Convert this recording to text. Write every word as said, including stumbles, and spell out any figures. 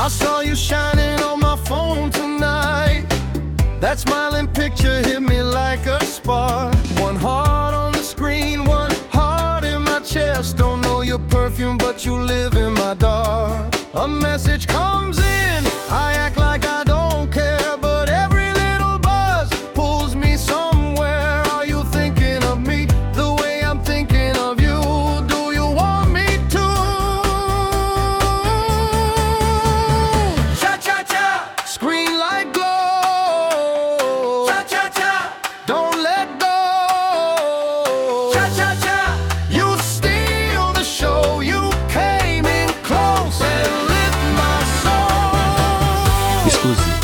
I saw you shining on my phone tonight. That smiling picture hit me like a spark. One heart on the screen, one heart in my chest. Don't know your perfume, but you live in my dark. A message comes in, I act like I don't care, but every little buzz pulls me somewhere. Are you thinking of me the way I'm thinking of you? Do you want me to? Cha-cha-cha, screen light glow. Cha-cha-cha, don't let go. Cha-cha-cha, you steal the show. You came in close and lit my soul. Exclusive.